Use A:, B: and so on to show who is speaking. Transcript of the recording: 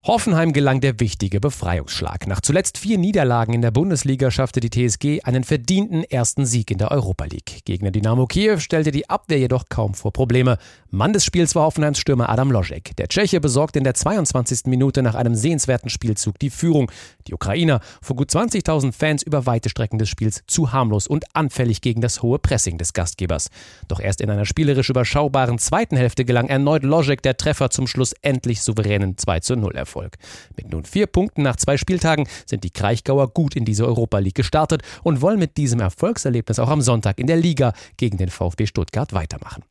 A: Hoffenheim gelang der wichtige Befreiungsschlag. Nach zuletzt 4 Niederlagen in der Bundesliga schaffte die TSG einen verdienten ersten Sieg in der Europa League. Gegner Dynamo Kiew stellte die Abwehr jedoch kaum vor Probleme. Mann des Spiels war Hoffenheims Stürmer Adam Lojek. Der Tscheche besorgte in der 22. Minute nach einem sehenswerten Spielzug die Führung. Die Ukrainer, vor gut 20.000 Fans über weite Strecken des Spiels, zu harmlos und anfällig gegen das hohe Pressing des Gastgebers. Doch erst in einer spielerisch überschaubaren zweiten Hälfte gelang erneut Lojek der Treffer zum schlussendlich souveränen 2:0 Erfolg. Mit nun 4 Punkten nach 2 Spieltagen sind die Kraichgauer gut in diese Europa League gestartet und wollen mit diesem Erfolgserlebnis auch am Sonntag in der Liga gegen den VfB Stuttgart weitermachen.